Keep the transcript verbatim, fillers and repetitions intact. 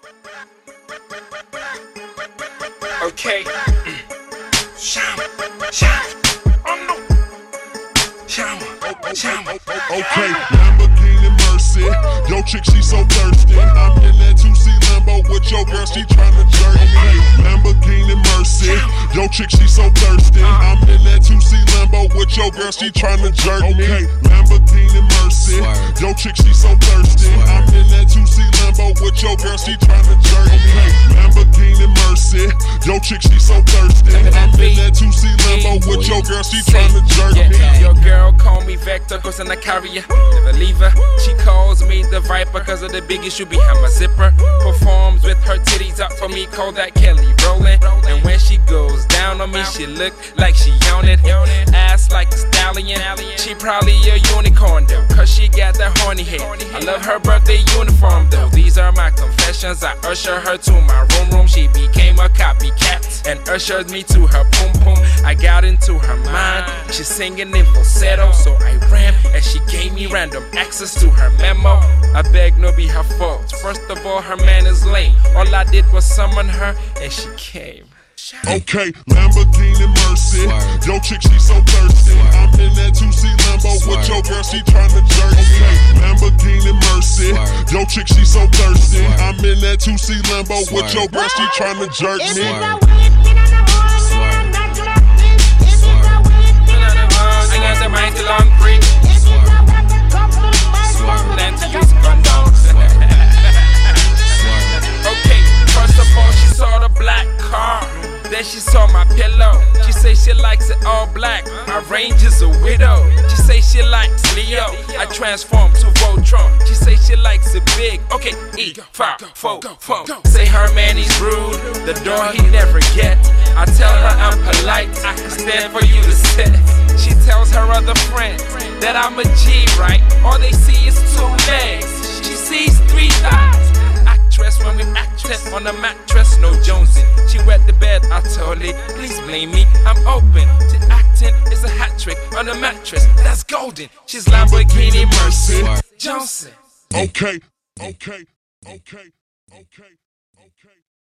Okay. Shama, Shama, Shama, Shama. Okay, Lamborghini Mercy. Yo chick, she so thirsty. I'm in that two C Lambo with your girl, she tryna jerk me. Lamborghini Mercy. Yo chick, she so thirsty. I'm in that two C Lambo with your girl, she tryna jerk me. Lamborghini Mercy. Yo chick, she so thirsty. I'm in that two C Lambo with your girl, she tryna jerk me. Lamborghini Mercy. Yo chick, she so thirsty. I'm in that two C Lambo with your girl, she tryna jerk me. Your girl call me Vector, cause I carry her, never leave her. She calls me the Viper, cause of the big issue behind my zipper. Performs with her titties up for me, call that Kelly Rowland. And when she goes down on me, she look like she own it. Ass like a stallion, she probably a unicorn though, cause she got that horny hair. I love her birthday uniform though. These are my confessions, I usher her to my room room. She became a copycat and ushered me to her boom boom. I got into her mind, she's singing in falsetto, so I ran and she gave me random access to her memo. I beg no be her fault, first of all her man is lame. All I did was summon her and she came. Okay, Lamborghini Mercy. Yo chick, she so thirsty. I'm in that two C Lambo with your girl, she tryna jerk me. Lamborghini Mercy. Yo chick, she so thirsty. I'm in that two C Lambo with your girl, she tryna jerk me. I got the mind to long free. Land to use condoms. Okay, first of all, she saw the black car. Then she saw my pillow. She say she likes it all black. My range is a widow. She say she likes Leo. I transform to Voltron. She say she likes it big. Okay, E, five, four, four. Say her man he's rude. The door he never get. I tell her I'm polite. I can stand for you to sit. She tells her other friends that I'm a G, right? All they see is two legs. She sees three thighs. Actress when we acted on the mattress, no jonesing. She wet the bed, I told her, please blame me, I'm open to acting. It's a hat trick on the mattress, that's golden. She's Lamborghini Mercy Johnson. Okay, okay, okay, okay, okay.